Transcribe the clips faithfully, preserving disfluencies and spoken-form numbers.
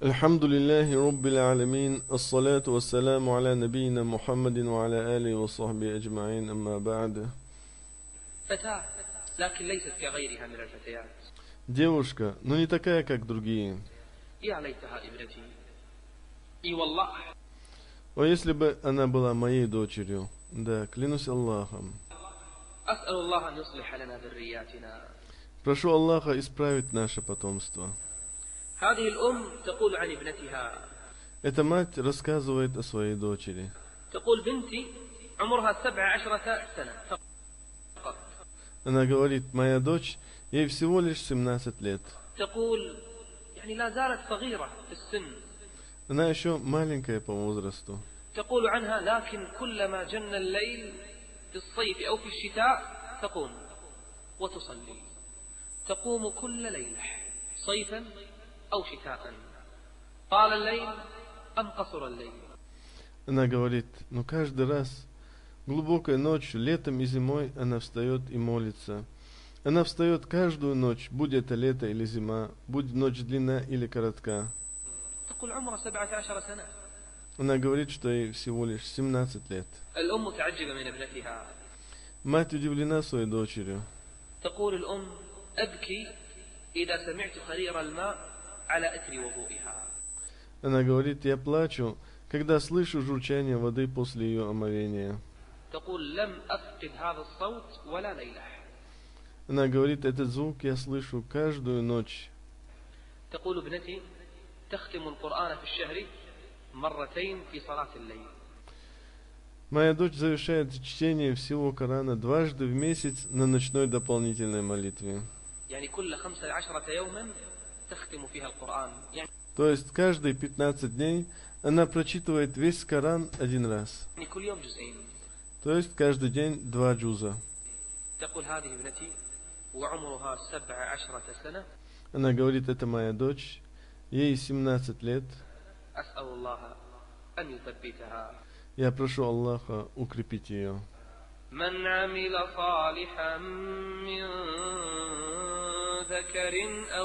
Альхамдулиллахи Раббил Алямин, ассалату вассаляму аля набийна Мухаммадин ва аля али ва сахби аджмаин, амма ба'да. Девушка, но не такая, как другие. О, если бы она была моей дочерью, да, клянусь Аллахом. Прошу Аллаха исправить наше потомство. Эта мать рассказывает о своей дочери. Она говорит, моя дочь, ей всего лишь семнадцать лет. Она еще маленькая по возрасту. Она говорит, ну каждый раз, глубокой ночью, летом и зимой, она встает и молится. Она встает каждую ночь, будь это лето или зима, будь ночь длинна или коротка. Она говорит, что ей всего лишь семнадцать лет. Мать удивлена своей дочерью. Она говорит, я плачу, когда слышу журчание воды после ее омовения. Она говорит, этот звук я слышу каждую ночь. Моя дочь завершает чтение всего Корана дважды в месяц на ночной дополнительной молитве. То есть каждые пятнадцать дней она прочитывает весь Коран один раз. То есть каждый день два джуза. Она говорит, это моя дочь, ей семнадцать лет. Я прошу Аллаха укрепить ее. من عمل صالحا من ذكر أو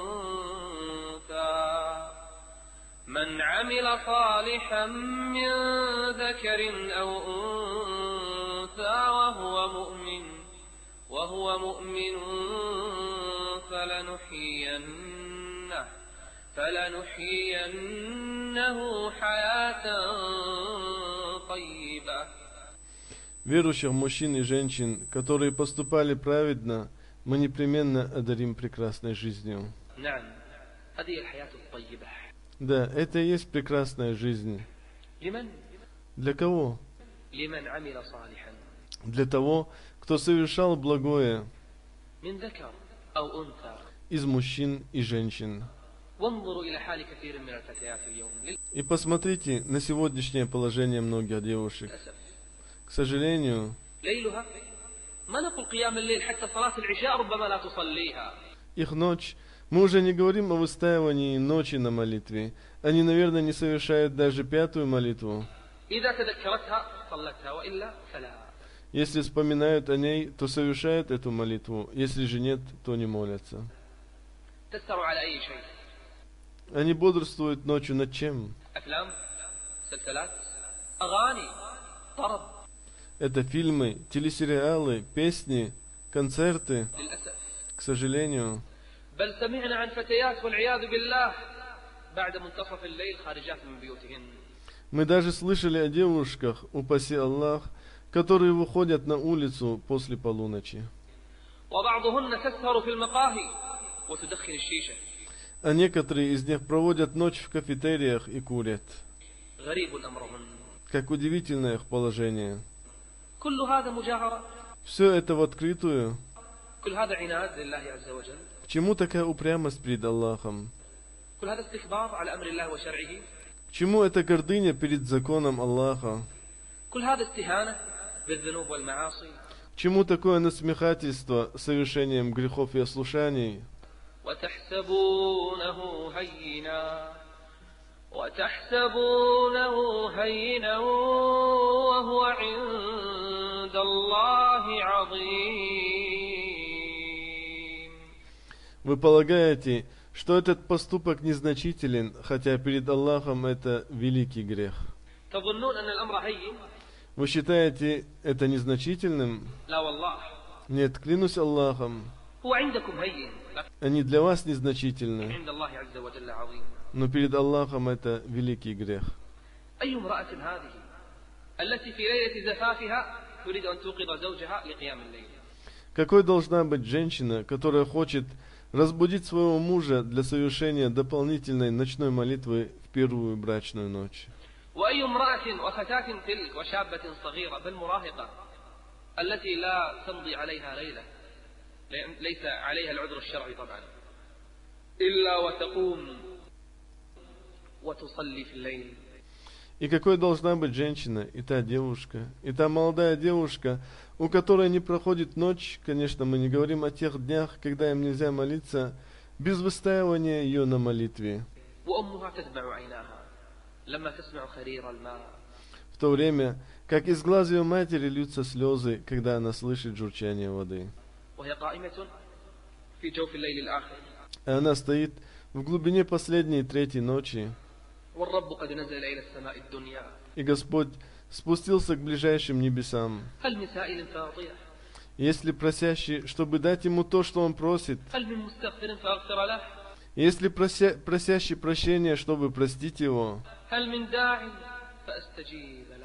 أنثى من عمل صالحا من ذكر أو أنثى وهو مؤمن وهو مؤمن فلنحيينه فلنحيينه حياة طيبة. Верующих мужчин и женщин, которые поступали праведно, мы непременно одарим прекрасной жизнью. Да, это и есть прекрасная жизнь. Для кого? Для того, кто совершал благое из мужчин и женщин. И посмотрите на сегодняшнее положение многих девушек. К сожалению, их ночь, мы уже не говорим о выстаивании ночи на молитве. Они, наверное, не совершают даже пятую молитву. Если вспоминают о ней, то совершают эту молитву. Если же нет, то не молятся. Они бодрствуют ночью над чем? Это фильмы, телесериалы, песни, концерты. К сожалению. Мы даже слышали о девушках, упаси Аллах, которые выходят на улицу после полуночи. А некоторые из них проводят ночь в кафетериях и курят. Как удивительное их положение. Все это в открытую. К чему такая упрямость перед Аллахом? К чему эта гордыня перед законом Аллаха? К чему такое насмехательство совершением грехов и ослушаний? وتحسبونه هينا وهو عند الله عظيم. Вы полагаете, что этот поступок незначителен, хотя перед Аллахом это великий грех. تظنون أن الأمر هين؟ Вы считаете это незначительным? لا والله. Нет, клянусь Аллахом, هو عندكم هين لكن они для вас незначительны, عند الله عز وجل عظيم. но перед Аллахом это великий грех. أي امرأة هذه التي في ليلة زفافها تريد أن توقظ زوجها لقيام الليل؟ Какой должна быть женщина, которая хочет разбудить своего мужа для совершения дополнительной ночной молитвы в первую брачную ночь? وأي امرأة وفتاة تلك وشابة صغيرة بل مراهقة التي لا تمضي عليها ليلة ليس عليها العذر الشرعي طبعا إلا وتقوم وتصلي في الليل. И какой должна быть женщина, и та девушка, и та молодая девушка, у которой не проходит ночь, конечно, мы не говорим о тех днях, когда им нельзя молиться, без выстаивания ее на молитве. وأمها تدمع عيناها لما تسمع خرير الماء. В то время, как из глаз ее матери льются слезы, когда она слышит журчание воды. وهي قائمة في جوف الليل الآخر. И она стоит в глубине последней третьей ночи, والرب قد نزل إلى السماء الدنيا. и Господь спустился к ближайшим небесам. هل من سائل فاطية؟ Если просящий, чтобы дать ему то, что он просит, هل من مستغفر فأغفر له؟ если прося, просящий прощения, чтобы простить его, هل من داع فأستجيب له؟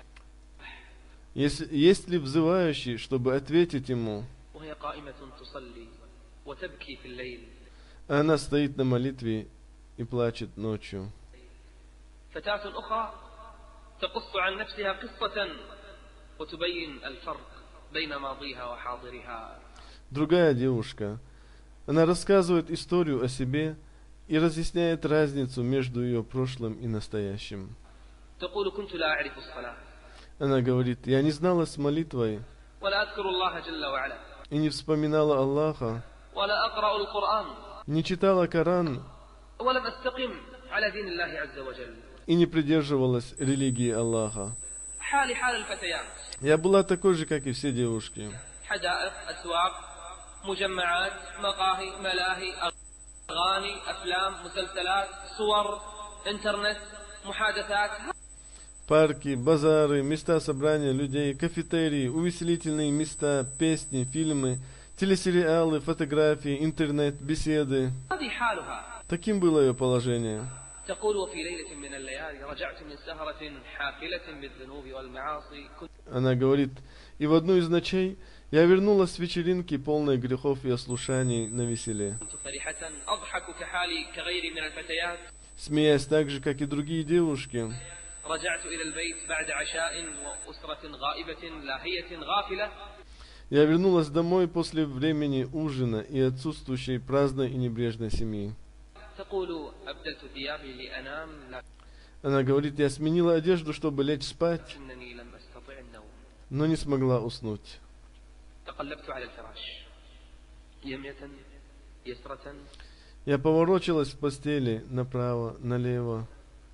если, есть ли взывающий, чтобы ответить ему, وهي قائمة تصلي وتبكي في الليل. а она стоит на молитве и плачет ночью. فتاة أخرى تقص عن نفسها قصة وتبين الفرق بين ماضيها وحاضرها. Другая девушка, она рассказывает историю о себе и разъясняет разницу между ее прошлым и настоящим. تقول كنت لا أعرف الصلاة Она говорит, я не знала с молитвой ولا أذكر الله جل وعلا и не вспоминала Аллаха, ولا أقرأ القرآن не читала Коран ولم أستقم على دين الله عز وجل. и не придерживалась религии Аллаха. حالي حال الفتيات. Я была такой же, как и все девушки. حدائق أسواق مجمعات مقاهي ملاهي أغاني أفلام مسلسلات صور إنترنت محادثات. Парки, базары, места собрания людей, кафетерии, увеселительные места, песни, фильмы, телесериалы, фотографии, интернет, беседы. هذه حالها. Таким было ее положение. تقول وفي ليلة من الليالي رجعت من سهرة حافلة بالذنوب والمعاصي. Она говорит, и в одну из ночей я вернулась с вечеринки, полной грехов и ослушаний, на веселе, كنت فرحة أضحك كحالي كغيري من الفتيات. смеясь так же, как и другие девушки. رجعت إلى البيت بعد عشاء وأسرة غائبة لاهية غافلة. Я вернулась домой после времени ужина и отсутствующей праздной и небрежной семьи. تقول أبدلت ثيابي لأنام Она говорит, я сменила одежду, чтобы лечь спать, لكنني لم أستطع النوم. но не смогла уснуть. تقلبت على الفراش يمية يسرة. Я поворочилась в постели направо, налево.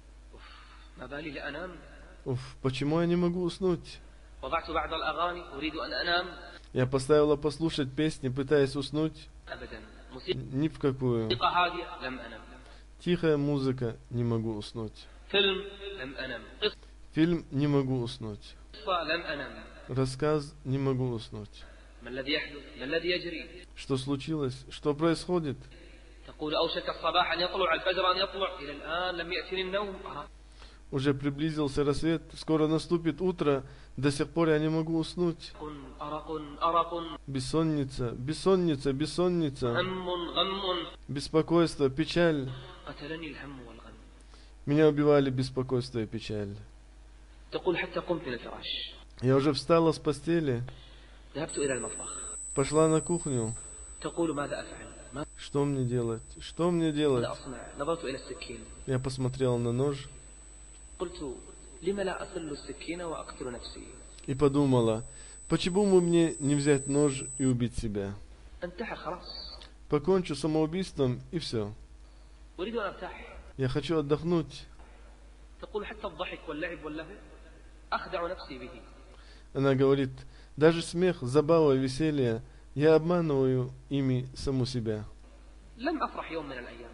ما بالي لأنام. Уф, почему я не могу уснуть? وضعت بعض الأغاني أريد أن أنام. Я поставила послушать песни, пытаясь уснуть. أبدا. Ни в какую. موسيقى هادئة لم أنم. Тихая музыка, не могу уснуть. فيلم لم أنم. Фильм, не могу уснуть. قصة لم أنم. Рассказ, не могу уснуть. ما الذي يحدث؟ ما الذي يجري؟ Что случилось? Что происходит? تقول أوشك الصباح أن يطلع الفجر أن يطلع إلى الآن لم يأتني النوم. Уже приблизился рассвет, скоро наступит утро, до сих пор я не могу уснуть. أرق أرق. Бессонница, бессонница, бессонница, هم غم. беспокойство, печаль. قتلني الهم والغم. Меня убивали беспокойство и печаль. تقول حتى قمت من الفراش. Я уже встала с постели, ذهبت إلى المطبخ. пошла на кухню. تقول ماذا أفعل؟ Что мне делать? Что мне делать? ماذا أصنع؟ نظرت إلى السكين. Я посмотрела на нож قلت لم لا أصل السكين وأقتل نفسي. и подумала, почему бы мне не взять нож и убить себя? انتحر خلاص. Покончу самоубийством и все. أريد أن أرتاح. Я хочу отдохнуть. تقول حتى الضحك واللعب واللهو أخدع نفسي به. Она говорит, даже смех, забава, веселье, я обманываю ими саму себя. لم أفرح يوم من الأيام.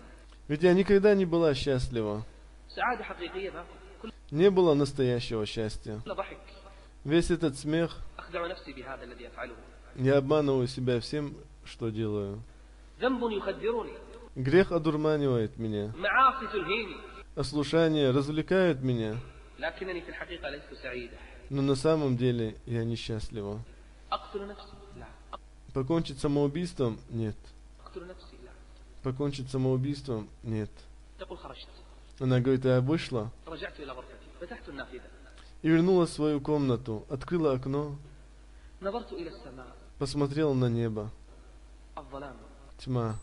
Ведь я никогда не была счастлива. سعادة حقيقية ما كل Не было настоящего счастья. ضحك. Весь этот смех, أخدع نفسي بهذا الذي أفعله. я обманываю себя всем, что делаю. ذنب يخدرني. Грех одурманивает меня. معاصي تلهيني. Ослушание развлекает меня. لكنني في الحقيقة لست سعيدة. Но на самом деле я несчастлива. أقتل نفسي. لا. Покончить самоубийством? Нет. أقتل نفسي. لا. Покончить самоубийством? Нет. تقول خرجت. Она говорит, я вышла رجعت إلى غرفتي. فتحت النافذة. и вернулась в свою комнату, открыла окно, نظرت إلى السماء. посмотрела на небо. الظلام. Тьма.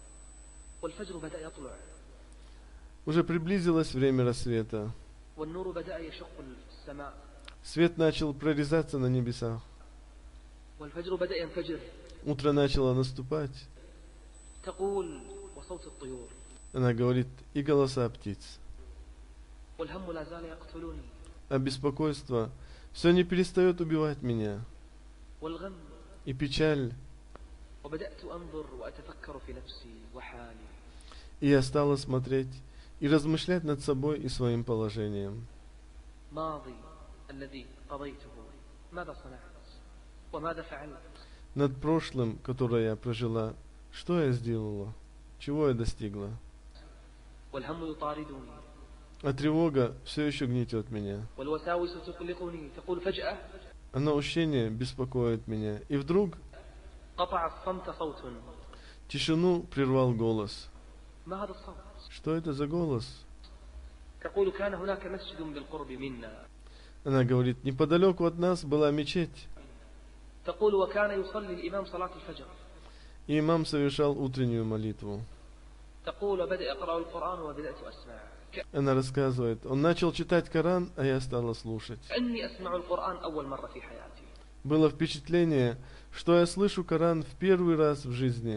والفجر بدأ يطلع. Уже приблизилось время рассвета. والنور بدأ يشق السماء. Свет начал прорезаться на небесах. والفجر بدأ ينفجر. Утро начало наступать. تقول وصوت الطيور. Она говорит, и голоса птиц. والهم لا زال يقتلني. А беспокойство все не перестает убивать меня. والغم. И печаль. وبدأت أنظر وأتفكر في نفسي وحالي. И я стала смотреть и размышлять над собой и своим положением. ماضي الذي قضيته ماذا صنعت وماذا فعلت. Над прошлым, которое я прожила, что я сделала, чего я достигла. والهم يطاردني. А тревога все еще гнетет меня. والوساوس تقلقني. تقول فجأة. А наущение беспокоит меня. И вдруг قطع الصمت صوت. тишину прервал голос. ما هذا الصوت. Что это за голос? تقول كان هناك مسجد بالقرب منا. Она говорит, неподалеку от нас была мечеть. تقول وكان يصلي الإمام صلاة الفجر. И имам совершал утреннюю молитву. تقول وبدأ يقرأ القرآن وبدأت أسمع. Она рассказывает, он начал читать Коран, а я стала слушать. أني أسمع القرآن أول مرة في حياتي. Было впечатление, что я слышу Коран в первый раз в жизни.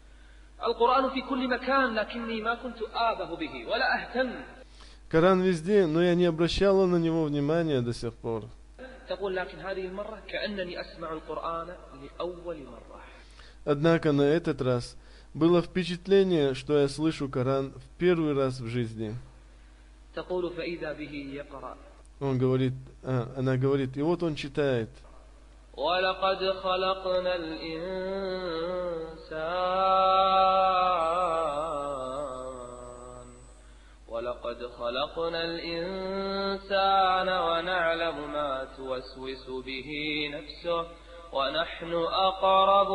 القرآن في كل مكان لكني ما كنت آبه به ولا أهتم. Коран везде, но я не обращала на него внимания до сих пор. تقول لكن هذه المرة كأنني أسمع القرآن لأول مرة. Однако на этот раз было впечатление, что я слышу Коран в первый раз в жизни. تقول فإذا به يقرأ. Он говорит, а, она говорит, и вот он читает. ولقد خلقنا الإنسان ولقد خلقنا الإنسان ونعلم ما توسوس به نفسه ونحن أقرب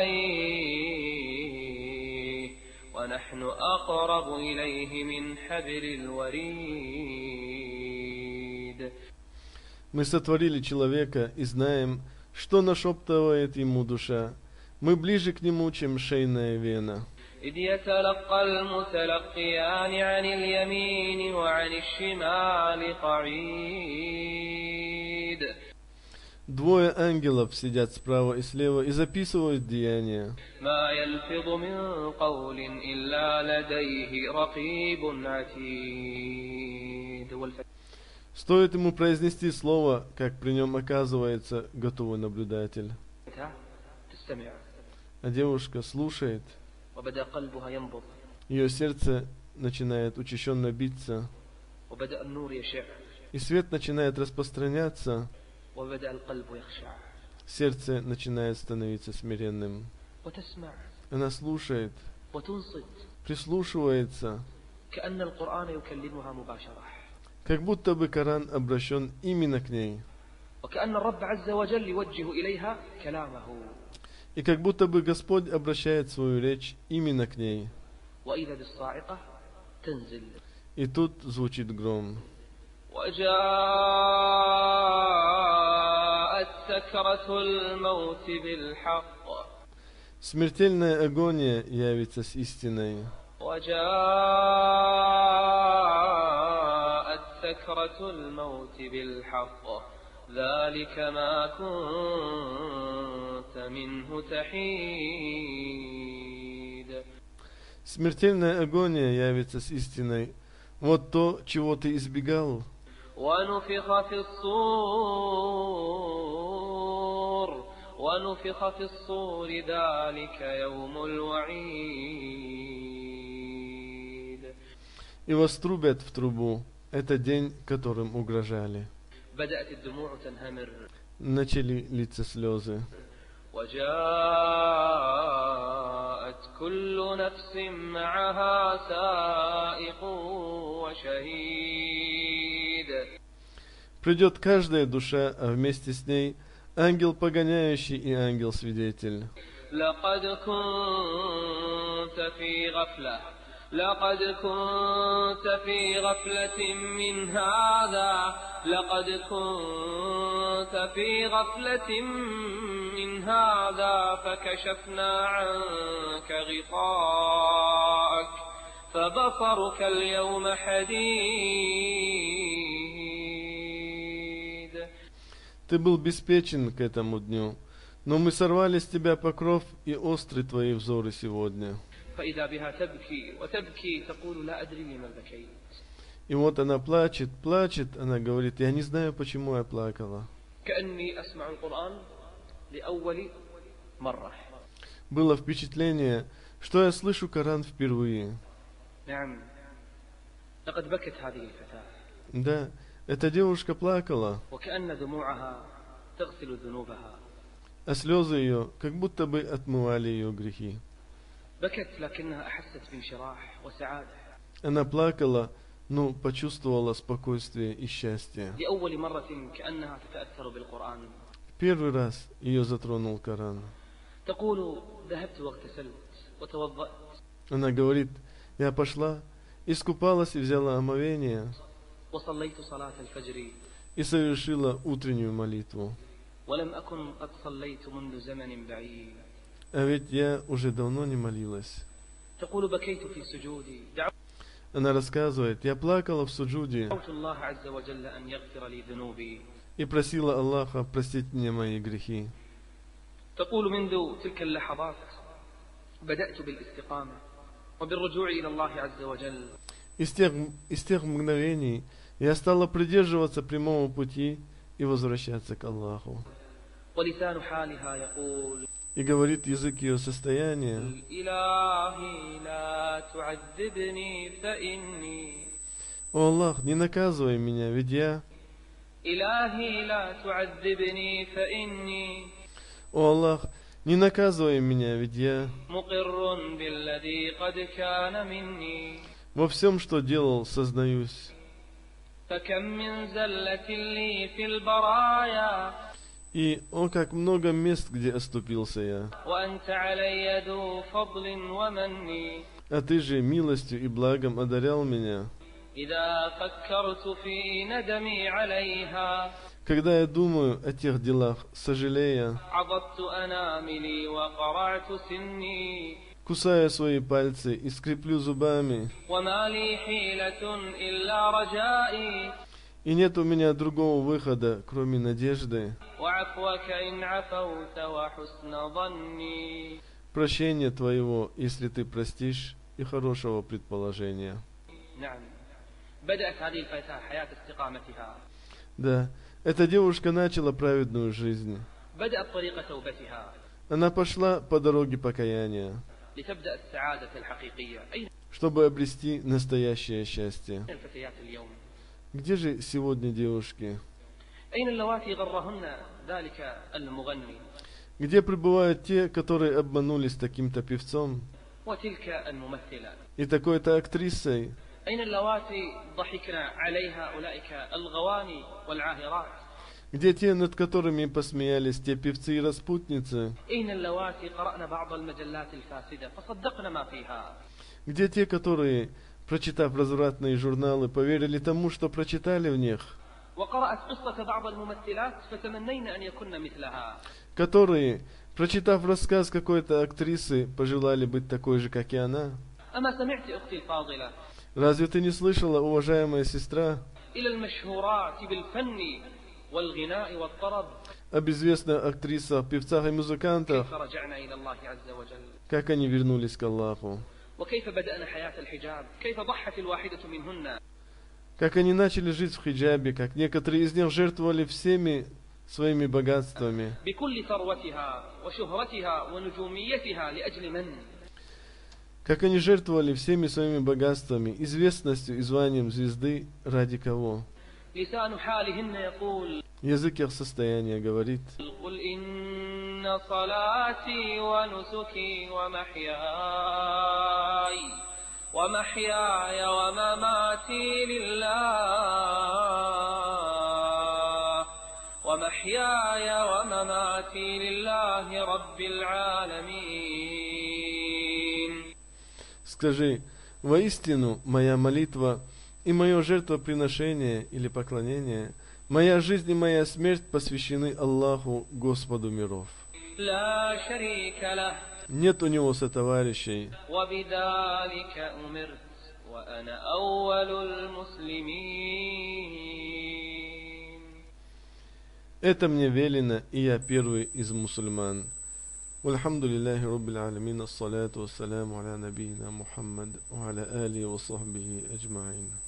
إليه ونحن أقرب إليه من حبل الوريد. Мы сотворили человека и знаем, что нашептывает ему душа. Мы ближе к нему, чем шейная вена. إذ يتلقى المتلقيان عن اليمين وعن الشمال قعيد. Двое ангелов сидят справа и слева и записывают деяния. ما يلفظ من قول إلا لديه رقيب عتيد. Стоит ему произнести слово, как при нем оказывается готовый наблюдатель. А девушка слушает. Ее сердце начинает учащенно биться. И свет начинает распространяться. Сердце начинает становиться смиренным. Она слушает, прислушивается, как будто бы Коран обращен именно к ней. И как будто бы Господь обращает свою речь именно к ней. И тут звучит гром. Смертельная агония явится с истиной. سكرة الموت بالحق ذلك ما كنت منه تحيد. Смертельная агония явится с истиной. Вот то, чего ты избегал. ونفخ في الصور ونفخ في الصور ذلك يوم الوعيد. и вострубят в трубу. Это день, которым угрожали. بدأت الدموع تنهمر. Начали литься слезы. وجاءت كل نفس معها سائق وشهيد. Придет каждая душа, а вместе с ней ангел погоняющий и ангел-свидетель. لقد كنت في غفلة لقد كنت في غفلة من هذا لقد كنت في غفلة من هذا فكشفنا عنك غطاءك فبصرك اليوم حديد. Ты был беспечен к этому дню, но мы сорвали с тебя покров и остры твои взоры сегодня. فإذا بها تبكي وتبكي تقول لا أدري لما بكيت. И вот она плачет, плачет, она говорит, я не знаю, почему я плакала. كأني أسمع القرآن لأول مرة. Было впечатление, что я слышу Коран впервые. نعم لقد بكت هذه الفتاة. Да, эта девушка плакала, وكأن دموعها تغسل ذنوبها. а слезы ее как будто бы отмывали ее грехи. بكت لكنها أحست بانشراح وسعادة. Она плакала, но почувствовала спокойствие и счастье. لأول مرة كأنها تتأثر بالقرآن. Первый раз ее затронул Коран. تقول ذهبت واغتسلت وتوضأت. Она говорит, я пошла, искупалась и взяла омовение وصليت صلاة الفجر. и совершила утреннюю молитву. ولم أكن قد صليت منذ زمن بعيد. А ведь я уже давно не молилась. تقول بكيت في سجودي. Она рассказывает, я плакала в суджуде دعوت الله عز وجل أن يغفر لي ذنوبي. и просила Аллаха простить мне мои грехи. تقول منذ تلك اللحظات بدأت بالاستقامة وبالرجوع إلى الله عز وجل. Из тех, из тех мгновений я стала придерживаться прямого пути и возвращаться к Аллаху. ولسان حالها يقول И говорит язык ее состояния, إلهي لا تعذبني فإني о Аллах, не наказывай меня, ведь я, إلهي لا تعذبني فإني о Аллах, не наказывай меня, ведь я مقر بالذي قد كان مني. во всем, что делал, сознаюсь. فكم من زلة لي في البرايا И, о, как много мест, где оступился я. وأنت علي ذو فضل ومن. А ты же милостью и благом одарял меня. إذا فكرت في ندمي عليها Когда я думаю о тех делах, сожалея, عضدت أناملي وقرعت سني. кусая свои пальцы и скреплю зубами, وما لي حيلة إلا رجائي. и нет у меня другого выхода, кроме надежды, وعفوك إن عفوت وحسن ظني. прощения твоего, если ты простишь, и хорошего предположения. نعم بدأت هذه الفتاة حياة استقامتها. Да, эта девушка начала праведную жизнь. بدأت طريق توبتها Она пошла по дороге покаяния, لتبدأ السعادة الحقيقية. أين чтобы обрести настоящее счастье. الفتيات اليوم؟ Где же сегодня девушки? أين اللواتي غرهن ذلك المغني Где пребывают те, которые обманулись таким-то певцом وتلك الممثلة؟ и такой-то актрисой? أين اللواتي ضحكن عليها أولئك الغواني والعاهرات؟ Где те, над которыми посмеялись те певцы и распутницы? أين اللواتي قرأن بعض المجلات الفاسدة فصدقن ما فيها؟ Где те, которые, прочитав развратные журналы, поверили тому, что прочитали в них? وقرأت قصة بعض الممثلات فتمنين أن يكن مثلها؟ Которые, прочитав рассказ какой-то актрисы, пожелали быть такой же, как и она? أما سمعت أختي الفاضلة Разве ты не слышала, уважаемая сестра, إلى المشهورات بالفن والغناء والطرب об известных актрисах, певцах и музыкантах, كيف رجعنا إلى الله عز وجل؟ как они вернулись к Аллаху? وكيف بدأنا حياة الحجاب؟ كيف ضحت الواحدة منهن؟ Как они начали жить в хиджабе, как некоторые из них жертвовали всеми своими богатствами, بكل ثروتها وشهرتها ونجوميتها لأجل من؟ Как они жертвовали всеми своими богатствами, известностью и званием звезды ради кого? لسان حالهن يقول Язык их состояния говорит: قل إن صلاتي ونسكي ومحياي ومحياي ومماتي لله ومحياي ومماتي لله رب العالمين. Скажи, воистину моя молитва и мое жертвоприношение или поклонение, моя жизнь и моя смерть посвящены Аллаху, Господу миров. لا شريك له Нет у него сотоварищей. وبذلك أمرت وأنا أول المسلمين. Это мне велено, и я первый из мусульман. Вальхамдулиллахи Раббил Аламин, ассалату вассаляму аля набийна Мухаммад, ва аля али ва сахбихи аджмаин.